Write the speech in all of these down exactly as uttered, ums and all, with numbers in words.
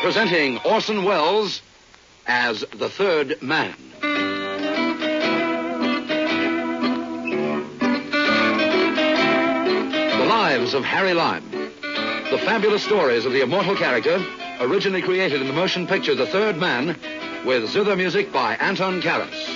presenting Orson Welles as the Third Man. The Lives of Harry Lime. The fabulous stories of the immortal character, originally created in the motion picture The Third Man, with zither music by Anton Karas.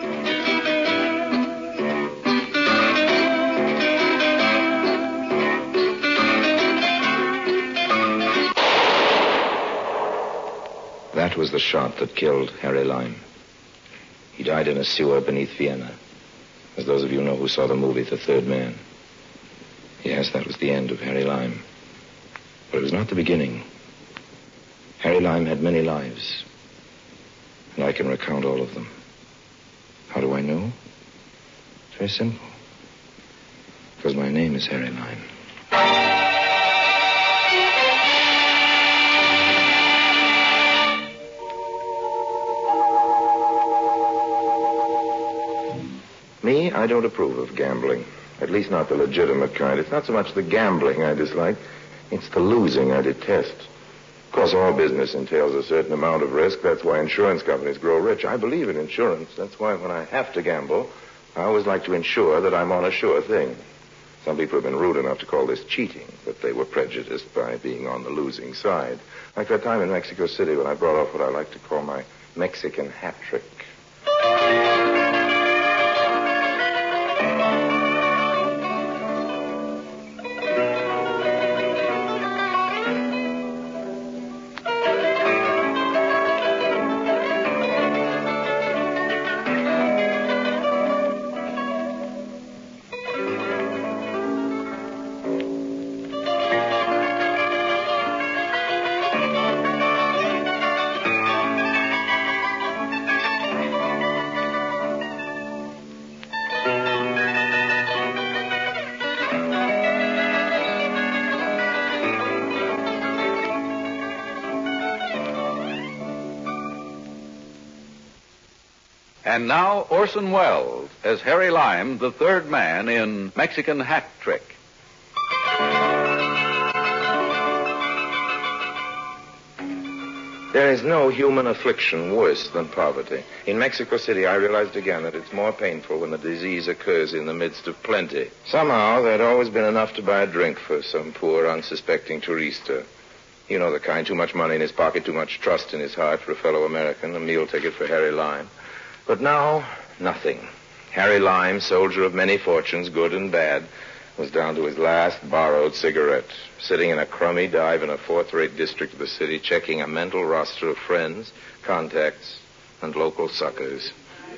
That was the shot that killed Harry Lime. He died in a sewer beneath Vienna, as those of you know who saw the movie The Third Man. Yes, that was the end of Harry Lime. But it was not the beginning. Harry Lime had many lives, and I can recount all of them. How do I know? It's very simple. Because my name is Harry Lime. Me, I don't approve of gambling. At least not the legitimate kind. It's not so much the gambling I dislike. It's the losing I detest. Of course, all business entails a certain amount of risk. That's why insurance companies grow rich. I believe in insurance. That's why when I have to gamble, I always like to ensure that I'm on a sure thing. Some people have been rude enough to call this cheating, but they were prejudiced by being on the losing side. Like that time in Mexico City when I brought off what I like to call my Mexican hat trick. And now Orson Welles as Harry Lime, the Third Man in Mexican Hat Trick. There is no human affliction worse than poverty. In Mexico City, I realized again that it's more painful when the disease occurs in the midst of plenty. Somehow, there'd always been enough to buy a drink for some poor, unsuspecting tourista. You know the kind, too much money in his pocket, too much trust in his heart for a fellow American, a meal ticket for Harry Lime. But now, nothing. Harry Lime, soldier of many fortunes, good and bad, was down to his last borrowed cigarette, sitting in a crummy dive in a fourth-rate district of the city, checking a mental roster of friends, contacts, and local suckers.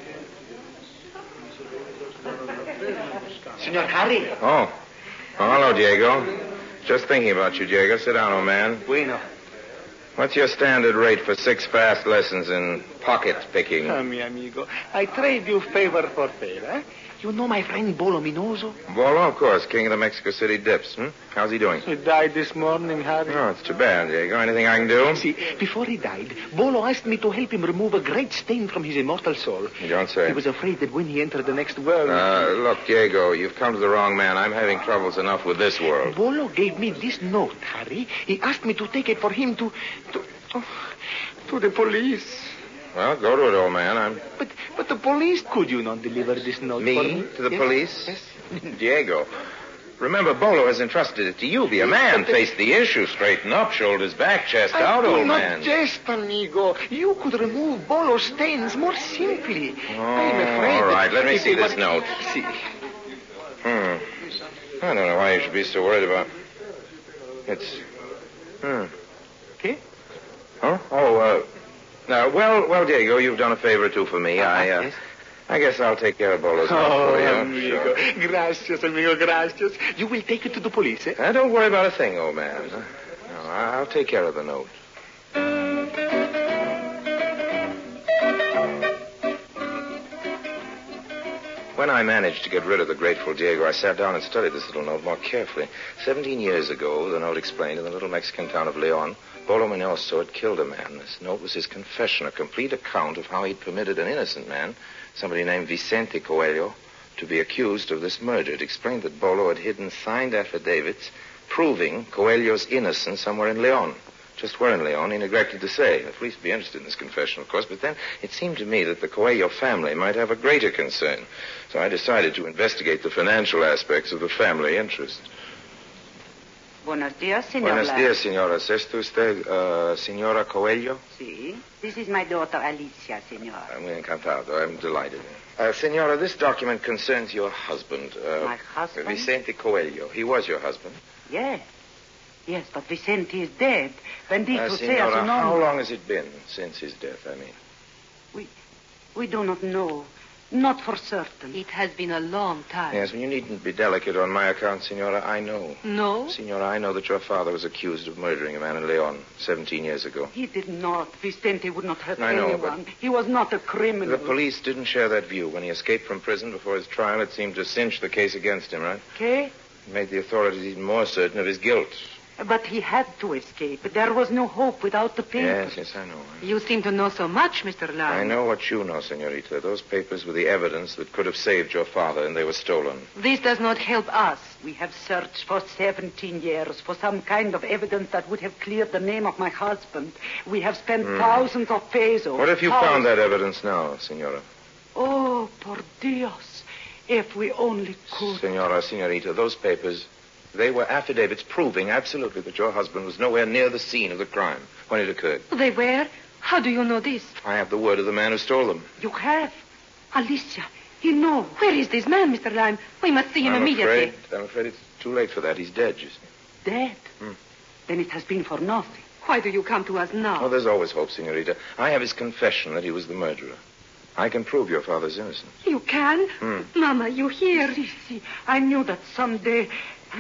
Senor Harry. Oh. Oh, hello, Diego. Just thinking about you, Diego. Sit down, old man. Bueno. What's your standard rate for six fast lessons in pocket picking? Ah, mi amigo, I trade you favor for favor. You know my friend Bolo Minoso? Bolo, of course, king of the Mexico City dips. Hmm? How's he doing? He died this morning, Harry. Oh, it's too bad, Diego. Anything I can do? See, before he died, Bolo asked me to help him remove a great stain from his immortal soul. You don't say. He was afraid that when he entered the next world... Uh, look, Diego, you've come to the wrong man. I'm having troubles enough with this world. Bolo gave me this note, Harry. He asked me to take it for him to... to, oh, to the police. Well, go to it, old man. I'm... But but the police, could you not deliver this note me for me? To the yes? police? Yes. Diego, remember, Bolo has entrusted it to you. Be a man. But the... Face the issue. Straighten up. Shoulders back. Chest I out, do old not man. jest, amigo. You could remove Bolo's stains more simply. Oh, I'm afraid all right. that Let me if see he this was... note. See. Hmm. I don't know why you should be so worried about... It's... Hmm. Okay? Huh? Oh, uh... Now, well, well, Diego, you've done a favor or two for me. I, uh... Yes? I guess I'll take care of Bolo's note Oh, for you. amigo. Sure. Gracias, amigo, gracias. You will take it to the police, eh? Uh, don't worry about a thing, old man. No, I'll take care of the note. When I managed to get rid of the grateful Diego, I sat down and studied this little note more carefully. Seventeen years ago, the note explained, in the little Mexican town of Leon, Bolo Minoso had killed a man. This note was his confession, a complete account of how he'd permitted an innocent man, somebody named Vicente Coelho, to be accused of this murder. It explained that Bolo had hidden signed affidavits proving Coelho's innocence somewhere in Leon. Just where in Leon, he neglected to say. The police would be interested in this confession, of course, but then it seemed to me that the Coelho family might have a greater concern. So I decided to investigate the financial aspects of the family interest. Buenos días, señor. Buenos días, señora. ¿Es esto usted, uh, señora Coelho? Sí. This is my daughter, Alicia, señor. I'm encantado. I'm delighted. Uh, senora, this document concerns your husband. Uh, My husband? Vicente Coelho. He was your husband. Yes. Yes, but Vicente is dead. Bendito Uh, sea senora, su nombre. how long has it been since his death, I mean? We, we do not know. Not for certain. It has been a long time. Yes, well, you needn't be delicate on my account, senora. I know. No? Senora, I know that your father was accused of murdering a man in Leon seventeen years ago. He did not. Vicente would not hurt I know, anyone. but- He was not a criminal. The police didn't share that view. When he escaped from prison before his trial, it seemed to cinch the case against him, right? Okay? It made the authorities even more certain of his guilt. But he had to escape. There was no hope without the papers. Yes, yes, I know. You seem to know so much, Mister Lyon. I know what you know, senorita. Those papers were the evidence that could have saved your father, and they were stolen. This does not help us. We have searched for seventeen years for some kind of evidence that would have cleared the name of my husband. We have spent thousands of pesos. What if you thousands- found that evidence now, senora? Oh, por Dios. If we only could. Senora, senorita, those papers, they were affidavits proving absolutely that your husband was nowhere near the scene of the crime when it occurred. They were? How do you know this? I have the word of the man who stole them. You have. Alicia, he knows. Where is this man, Mister Lyon? We must see him I'm immediately. afraid, I'm afraid it's too late for that. He's dead, you see. Dead. Hmm. Then it has been for nothing. Why do you come to us now? Oh, there's always hope, senorita. I have his confession that he was the murderer. I can prove your father's innocence. You can? Hmm. Mama, you hear? Si, si. I knew that someday.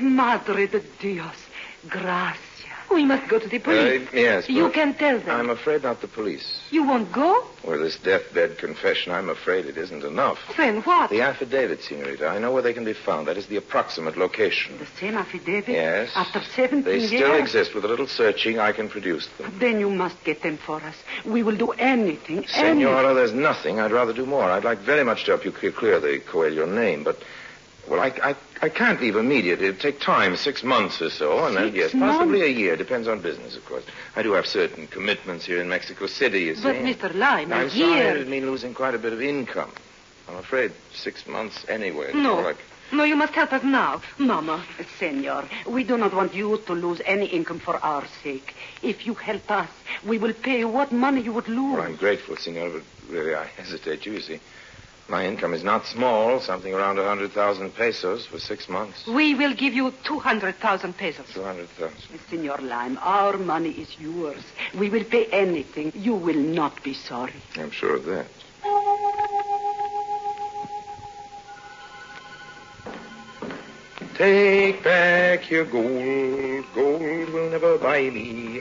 Madre de Dios. Gracias. We must go to the police. Uh, yes, You but can tell them. I'm afraid not the police. You won't go? Or this deathbed confession, I'm afraid it isn't enough. Then what? The affidavit, senorita, I know where they can be found. That is the approximate location. The same affidavit? Yes. After seventeen They years? still exist. With a little searching, I can produce them. Then you must get them for us. We will do anything. anything. Senora, there's nothing. I'd rather do more. I'd like very much to help you clear, clear the Coelho name, but, well, I, I, I can't leave immediately. It'd take time, six months or so, and then, Six yes, months? possibly a year. Depends on business, of course. I do have certain commitments here in Mexico City, you see. But, Mister Lyon, a I'm sorry, year. it mean losing quite a bit of income. I'm afraid six months anyway. No. More like- No, you must help us now. Mama, senor, we do not want you to lose any income for our sake. If you help us, we will pay you what money you would lose. Well, I'm grateful, senor, but really I hesitate to, you see. My income is not small, something around a hundred thousand pesos for six months. We will give you two hundred thousand pesos. Two hundred thousand. Senor Lime, our money is yours. We will pay anything. You will not be sorry. I'm sure of that. Take back your gold. Gold will never buy me.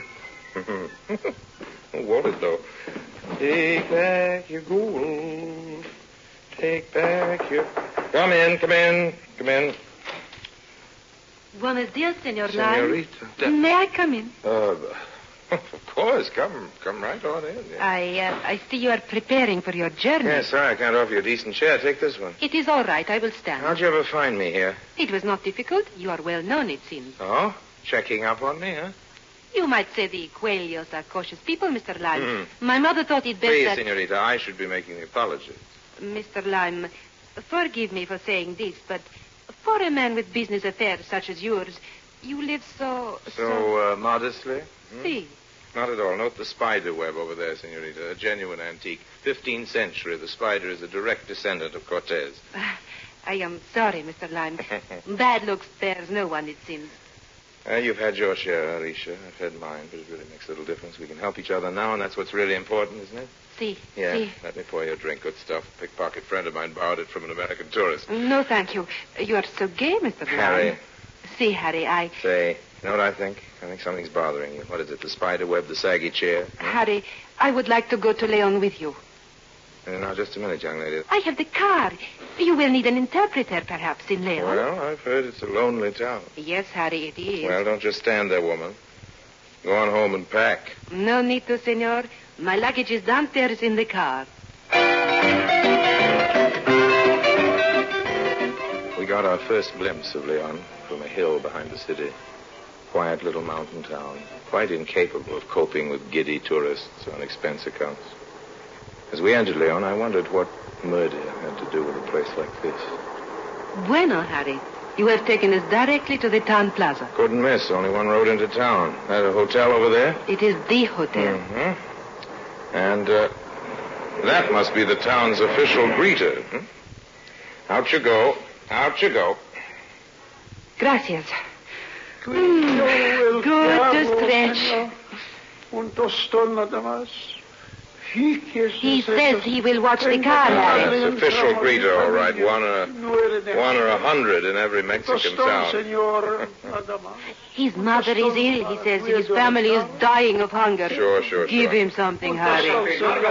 What it though? Take back your gold. Take back your... Come in, come in, come in. Buenos dias, Senor Lyon. Senorita. May I come in? Uh, of course, come, come right on in. Yeah. I, uh, I see you are preparing for your journey. Yeah, sorry, I can't offer you a decent chair. Take this one. It is all right. I will stand. How'd you ever find me here? It was not difficult. You are well known, it seems. Oh? Checking up on me, huh? You might say the Coelhos are cautious people, Mister Lime. Mm. My mother thought it best Please, that... senorita, I should be making the apology. Mister Lime, forgive me for saying this, but for a man with business affairs such as yours, you live so... So, uh, modestly? Hmm? See. Not at all. Note the spider web over there, senorita. A genuine antique. fifteenth century. The spider is a direct descendant of Cortez. I am sorry, Mister Lime. Bad luck spares no one, it seems. Uh, you've had your share, Alicia. I've had mine, but it really makes little difference. We can help each other now, and that's what's really important, isn't it? See, Yeah. see. Let me pour you a drink. Good stuff. A pickpocket friend of mine borrowed it from an American tourist. No, thank you. You are so gay, Mister Lime. Harry. See, Harry, I... Say, you know what I think? I think something's bothering you. What is it, the spider web, the saggy chair? Hmm? Harry, I would like to go to Leon with you. Uh, now, just a minute, young lady. I have the car. You will need an interpreter, perhaps, in Leon. Well, I've heard it's a lonely town. Yes, Harry, it is. Well, don't just stand there, woman. Go on home and pack. No need to, senor. My luggage is downstairs in the car. We We got our first glimpse of Leon from a hill behind the city. quiet little mountain town, quite incapable of coping with giddy tourists on expense accounts. As we entered Leon, I wondered what murder had to do with a place like this. Bueno, Harry. You have taken us directly to the town plaza. Couldn't miss. Only one road into town. That a hotel over there? It is the hotel. Mm-hmm. And uh, that must be the town's official greeter. Hmm? Out you go. Out you go. Gracias. Mm, good to stretch. Un tostón nada más. He He says he will watch the car, Harry. That's official greeter, all right. One or a, one or a hundred in every Mexican town. His mother is ill, he says. His family is dying of hunger. Sure, sure, Give sure. him something, Harry. Uh,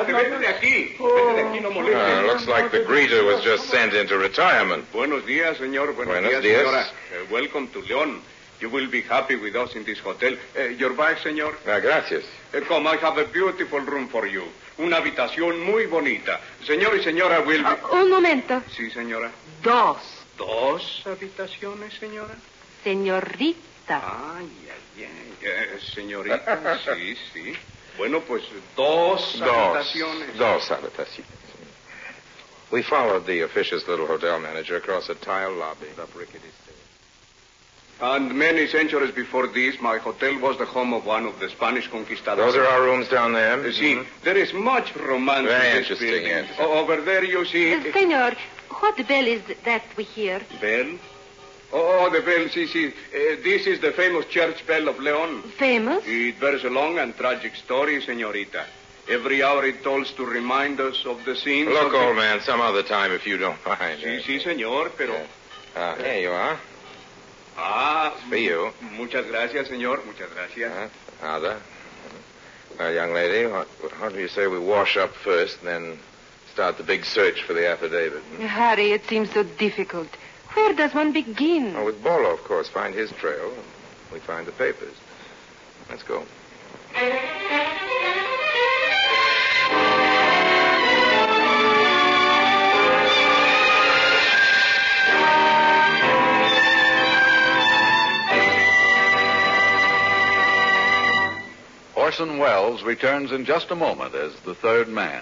looks like the greeter was just sent into retirement. Buenos días, señor. Buenos, Buenos días, días. señora. Uh, welcome to León. You will be happy with us in this hotel. Uh, your bag, señor? Ah, gracias. Uh, come, I have a beautiful room for you. Una habitación muy bonita. Señor y señora will be... Uh, un momento. Sí, señora. Dos. ¿Dos habitaciones, señora? Señorita. Ay, ay, ay. Eh, señorita, sí, sí. Bueno, pues dos, Dos. habitaciones. Dos habitaciones. We followed the officious little hotel manager across a tile lobby up rickety stairs. And many centuries before this, my hotel was the home of one of the Spanish conquistadors. Those are our rooms down there? Uh, see, there is much romance Very in this interesting, building. yes. O- over there, you see... Uh, senor, what bell is that we hear? Bell? Oh, the bell, see, see. Uh, this is the famous church bell of León. Famous? It bears a long and tragic story, señorita. Every hour it tolls to remind us of the scenes Look, of the... old man, some other time if you don't mind. Sí, sí, señor, pero... Uh, here you are. Ah, For you. muchas gracias, señor. Muchas gracias. Uh, Nada. Well, young lady, what, how do you say we wash up first and then start the big search for the affidavit? Hmm? Harry, it seems so difficult. Where does one begin? Oh, with Bolo, of course. Find his trail. And we find the papers. Let's go. Orson Welles returns in just a moment as the third man.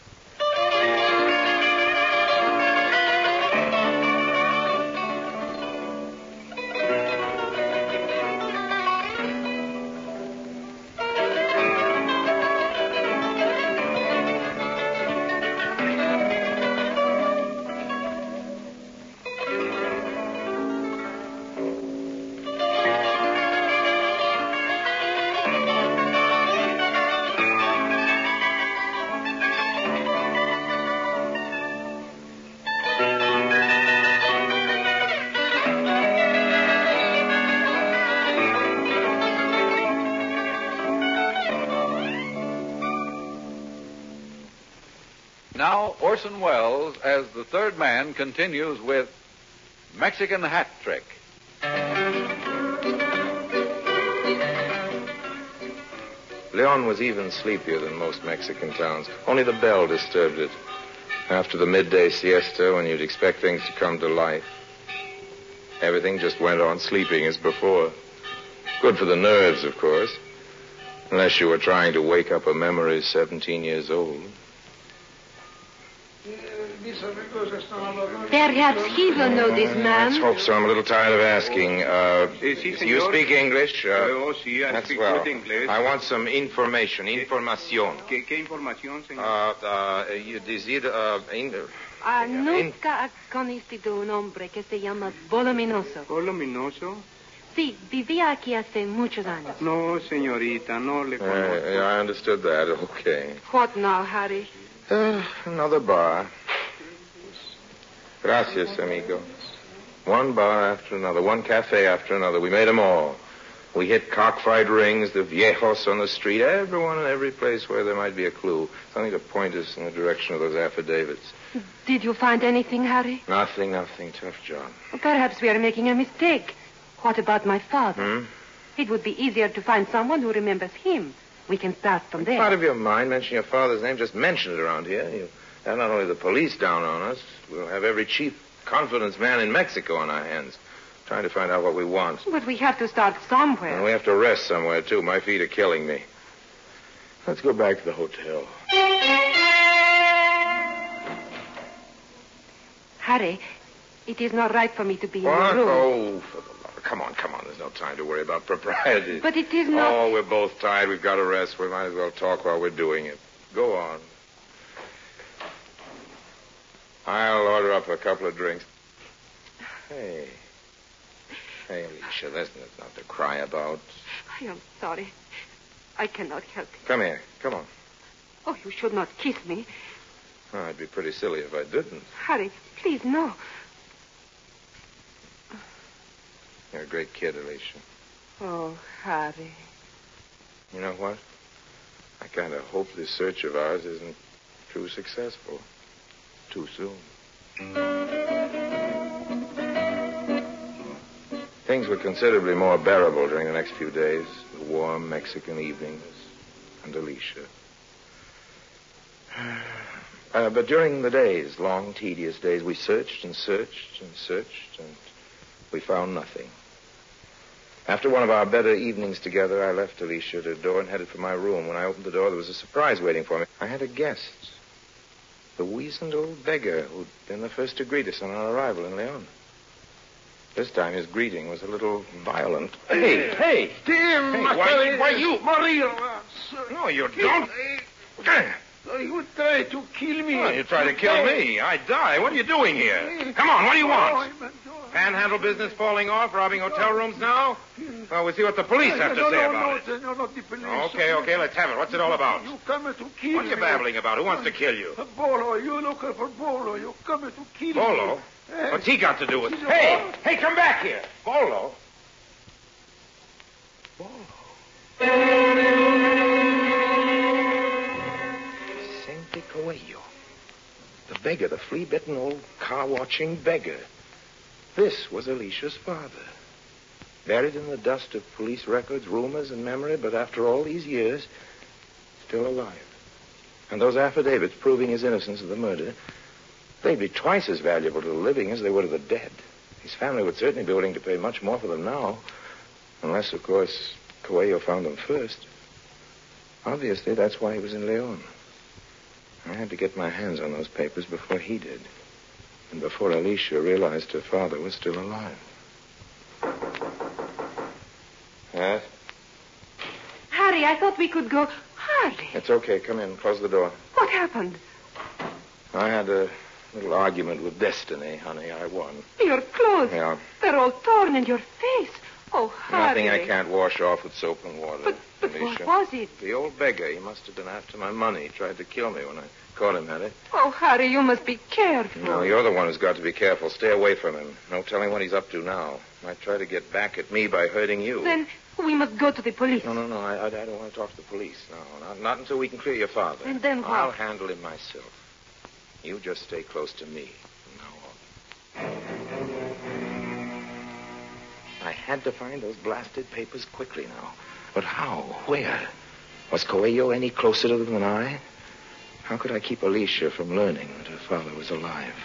Now, Orson Welles, as the third man, continues with Mexican Hat Trick. Leon was even sleepier than most Mexican towns. Only the bell disturbed it. After the midday siesta, when you'd expect things to come to life, everything just went on sleeping as before. Good for the nerves, of course. Unless you were trying to wake up a memory seventeen years old. Perhaps he will know this man. Let's hope so. I'm a little tired of asking. Uh, Eh, sí, you señor. speak English? Uh, Oh, sí, I that's speak well. good English. I want some information. Información. ¿Qué, qué información, señor? Uh, uh, you decide, uh, in, Ah, nunca ha conocido un hombre que se llama Voluminoso. ¿Oh, luminoso? Sí, vivía aquí hace muchos años. No, señorita, no le uh, conozco. I understood that. Okay. What now, Harry? Uh, another bar. Gracias, amigo. One bar after another, one cafe after another. We made them all. We hit cockfight rings, the viejos on the street, everyone and every place where there might be a clue. Something to point us in the direction of those affidavits. Did you find anything, Harry? Nothing, nothing. Tough job. Perhaps we are making a mistake. What about my father? Hmm? It would be easier to find someone who remembers him. We can start from there. Out of your mind, mention your father's name. Just mention it around here. You have not only the police down on us, we'll have every chief confidence man in Mexico on our hands. Trying to find out what we want. But we have to start somewhere. And we have to rest somewhere, too. My feet are killing me. Let's go back to the hotel. Harry, it is not right for me to be in What? the room. Oh, for the love. Come on, come on. There's no time to worry about propriety. But it is not... Oh, we're both tired. We've got to rest. We might as well talk while we're doing it. Go on. I'll order up a couple of drinks. Hey. Hey, Alicia, there's nothing to cry about. I am sorry. I cannot help it. Come here. Come on. Oh, you should not kiss me. Oh, I'd be pretty silly if I didn't. Harry, please, no. You're a great kid, Alicia. Oh, Harry. You know what? I kind of hope this search of ours isn't too successful. Too soon. Things were considerably more bearable during the next few days. The warm Mexican evenings and Alicia. Uh, but during the days, long, tedious days, we searched and searched and searched, and we found nothing. After one of our better evenings together, I left Alicia at her door and headed for my room. When I opened the door, there was a surprise waiting for me. I had a guest. The weazened old beggar who'd been the first to greet us on our arrival in Leon. This time his greeting was a little violent. Hey, hey! Tim! Hey, why, why you? Maria! No, you don't. You try to kill me. Oh, you try to kill me. I die. What are you doing here? Come on, what do you want? Panhandle business falling off, robbing hotel rooms now? Well, we'll see what the police have to no, say no, about no, it. senor, not the police. Okay, okay, let's have it. What's it all about? You come to kill What are you me. babbling about? Who wants to kill you? Bolo, you looking for Bolo. You come to kill Bolo? me. Eh, What's he got to do with it? he's a Hey, Bolo. hey, come back here. Bolo? Vicente Coelho. The beggar, the flea-bitten old car-watching beggar. This was Alicia's father. Buried in the dust of police records, rumors, and memory, but after all these years, still alive. And those affidavits proving his innocence of the murder, they'd be twice as valuable to the living as they were to the dead. His family would certainly be willing to pay much more for them now. Unless, of course, Coelho found them first. Obviously, that's why he was in Leon. I had to get my hands on those papers before he did. And before Alicia realized her father was still alive. Yes? Harry, I thought we could go... Harry, It's okay. Come in. Close the door. what happened? I had a little argument with Destiny, honey. I won. Your clothes. Yeah. They're all torn in your face. Oh, Harry. Nothing I can't wash off with soap and water. But, but Alicia. what was it? The old beggar. He must have been after my money. He tried to kill me when I caught him at it. Oh, Harry, you must be careful. No, you're the one who's got to be careful. Stay away from him. No telling what he's up to now. Might try to get back at me by hurting you. Then we must go to the police. No, no, no. I, I, I don't want to talk to the police. No, not, not until we can clear your father. And then what? I'll handle him myself. You just stay close to me from now on. I had to find those blasted papers quickly now. But how? Where? Was Coelho any closer to them than I? How could I keep Alicia from learning that her father was alive?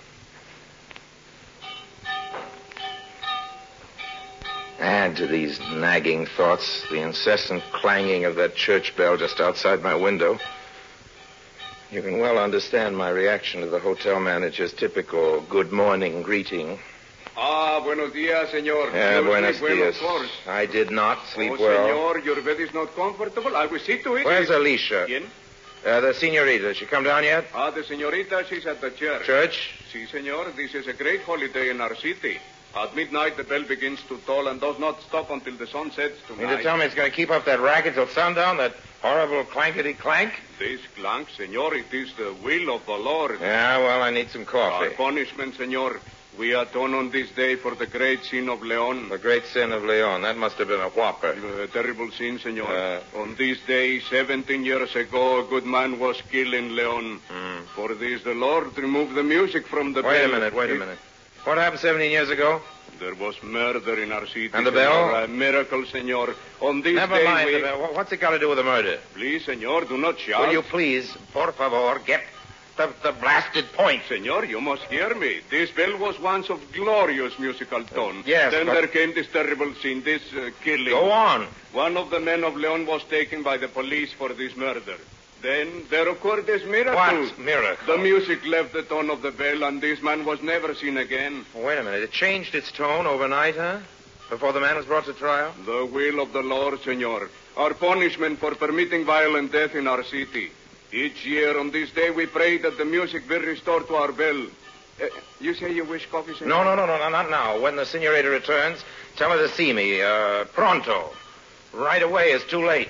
Add to these nagging thoughts the incessant clanging of that church bell just outside my window. You can well understand my reaction to the hotel manager's typical good morning greeting. Ah, buenos dias, senor. Yeah, You buenos sleep well, dias. of course. I did not sleep oh, well. senor, your bed is not comfortable. I will see to it. Where's Alicia? ¿Quién? Uh, the senorita. Did she come down yet? Ah, the señorita, she's at the church. Church? Si, senor, this is a great holiday in our city. At midnight, the bell begins to toll and does not stop until the sun sets You tonight. mean to tell me it's going to keep up that racket till sundown, that horrible clankety-clank? This clank, senor, it is the will of the Lord. Yeah, well, I need some Our coffee. punishment, senor. We atone on this day for the great sin of Leon. The great sin of Leon. That must have been a whopper. A terrible sin, senor. Uh, on this day, seventeen years ago, a good man was killed in Leon. Hmm. For this, the Lord removed the music from the Wait bell. a minute, wait a It- minute. What happened seventeen years ago? There was murder in our city. And the senor. bell? A miracle, senor. On this Never day, mind. we... the- What's it got to do with the murder? Please, senor, do not shout. Will you please, por favor, get the, the blasted point? Senor, you must hear me. This bell was once of glorious musical tone. Uh, yes, Then but... there came this terrible scene, this uh, killing. Go on. One of the men of Leon was taken by the police for this murder. Then there occurred this miracle. What miracle? The music left the tone of the bell, and this man was never seen again. Wait a minute. It changed its tone overnight, huh? Before the man was brought to trial? The will of the Lord, senor. Our punishment for permitting violent death in our city. Each year on this day we pray that the music be restored to our bell. Uh, you say you wish coffee, senor? No, no, no, no, no, not now. When the senorita returns, tell her to see me. Uh, pronto. Right away is too late.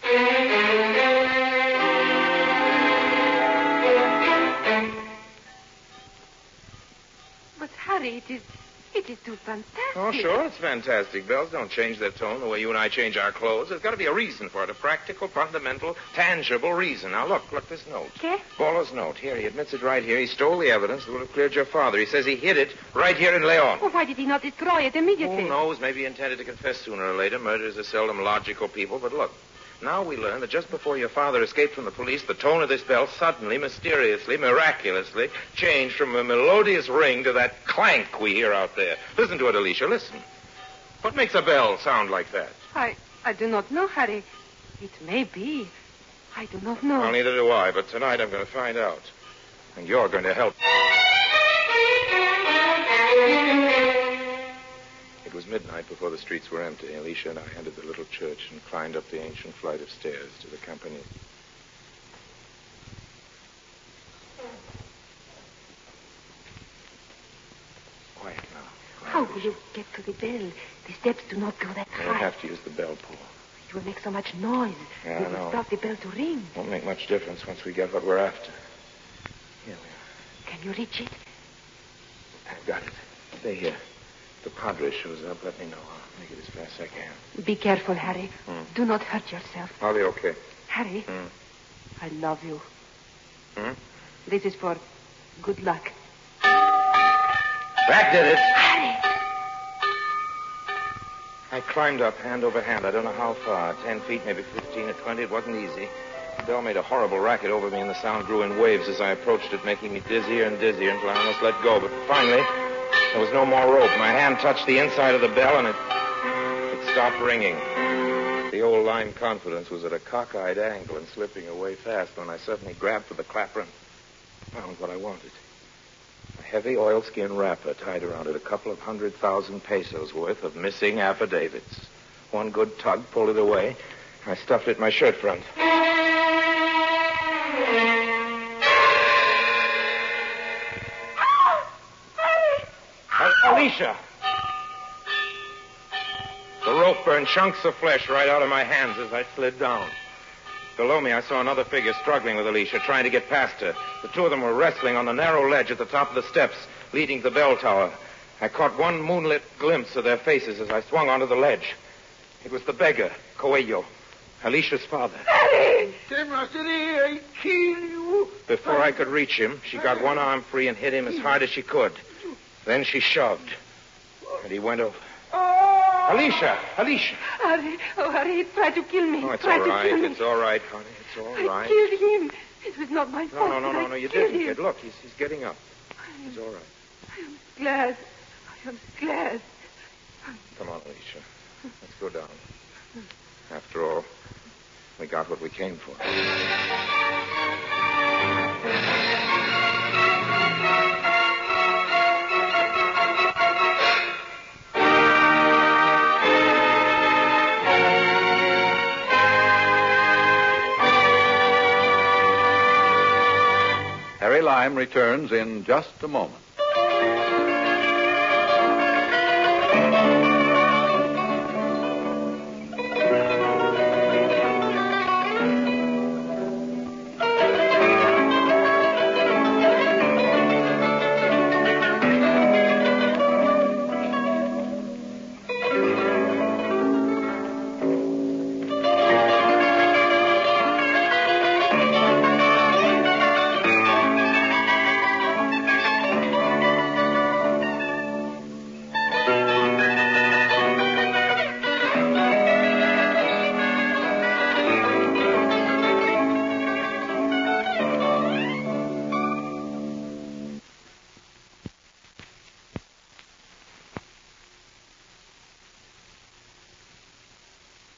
But, Harry, it is... It is too fantastic. Oh, sure, it's fantastic. Bells don't change their tone the way you and I change our clothes. There's got to be a reason for it, a practical, fundamental, tangible reason. Now, look, look, this note. Okay. Ballo's note. Here, he admits it right here. He stole the evidence that would have cleared your father. He says he hid it right here in Leon. Well, why did he not destroy it immediately? Who knows? Maybe he intended to confess sooner or later. Murderers are seldom logical people, but look. Now we learn that just before your father escaped from the police, the tone of this bell suddenly, mysteriously, miraculously changed from a melodious ring to that clank we hear out there. Listen to it, Alicia. Listen. What makes a bell sound like that? I... I do not know, Harry. It may be. I do not know. Well, neither do I, but tonight I'm going to find out. And you're going to help. It was midnight before the streets were empty. Alicia and I entered the little church and climbed up the ancient flight of stairs to the company. Quiet now. How will you get to the bell? The steps do not go that I don't high. have to use the bell pull. It will make so much noise. Yeah, we I will know. start the bell to ring. Won't make much difference once we get what we're after. Here we are. Can you reach it? I've got it. Stay here. If the padre shows up, let me know. I'll make it as fast as I can. Be careful, Harry. Hmm. Do not hurt yourself. I'll be okay. Harry, Hmm. I love you. Hmm? This is for good luck. That did it. Harry! I climbed up hand over hand. I don't know how far. Ten feet, maybe fifteen or twenty. It wasn't easy. The bell made a horrible racket over me, and the sound grew in waves as I approached it, making me dizzier and dizzier until I almost let go. But finally, there was no more rope. My hand touched the inside of the bell, and it, it stopped ringing. The old lime confidence was at a cockeyed angle and slipping away fast when I suddenly grabbed for the clapper and found what I wanted. A heavy oilskin wrapper tied around it, a couple of hundred thousand pesos worth of missing affidavits. One good tug pulled it away. I stuffed it in my shirt front. Uh, Alicia! The rope burned chunks of flesh right out of my hands as I slid down. Below me, I saw another figure struggling with Alicia, trying to get past her. The two of them were wrestling on the narrow ledge at the top of the steps leading to the bell tower. I caught one moonlit glimpse of their faces as I swung onto the ledge. It was the beggar, Coelho, Alicia's father. Harry! I kill you. Before I could reach him, she got one arm free and hit him as hard as she could. Then she shoved, and he went over. Oh! Alicia! Alicia! Harry, oh, Harry, he tried to kill me. Oh, it's tried all to right. kill me. It's all right, honey. It's all I right. killed him. It was not my No, fault. no, no, no, I no, you killed didn't, him. kid. Look, he's, he's getting up. He's all right. I am glad. I am glad. Come on, Alicia. Let's go down. After all, we got what we came for. Harry Lime returns in just a moment.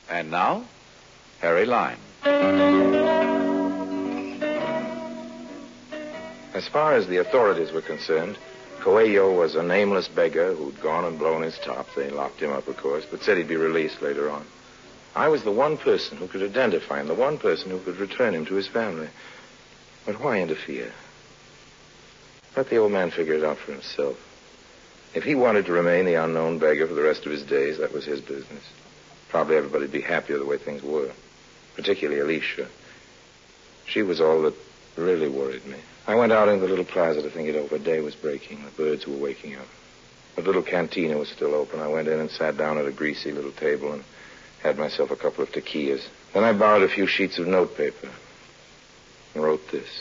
And now, Harry Lime. As far as the authorities were concerned, Coelho was a nameless beggar who'd gone and blown his top. They locked him up, of course, but said he'd be released later on. I was the one person who could identify him, the one person who could return him to his family. But why interfere? Let the old man figure it out for himself. If he wanted to remain the unknown beggar for the rest of his days, that was his business. Probably everybody'd be happier the way things were, particularly Alicia. She was all that really worried me. I went out into the little plaza to think it over. Day was breaking. The birds were waking up. The little cantina was still open. I went in and sat down at a greasy little table and had myself a couple of tequillas. Then I borrowed a few sheets of notepaper and wrote this.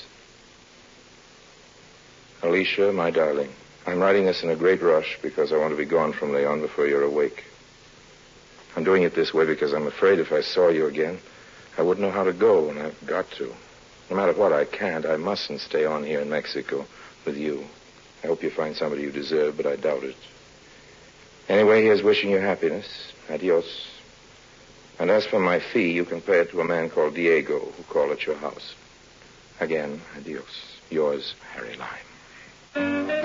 Alicia, my darling, I'm writing this in a great rush because I want to be gone from Leon before you're awake. I'm doing it this way because I'm afraid if I saw you again, I wouldn't know how to go, and I've got to. No matter what, I can't. I mustn't stay on here in Mexico with you. I hope you find somebody you deserve, but I doubt it. Anyway, here's wishing you happiness. Adios. And as for my fee, you can pay it to a man called Diego, who called at your house. Again, adios. Yours, Harry Lime.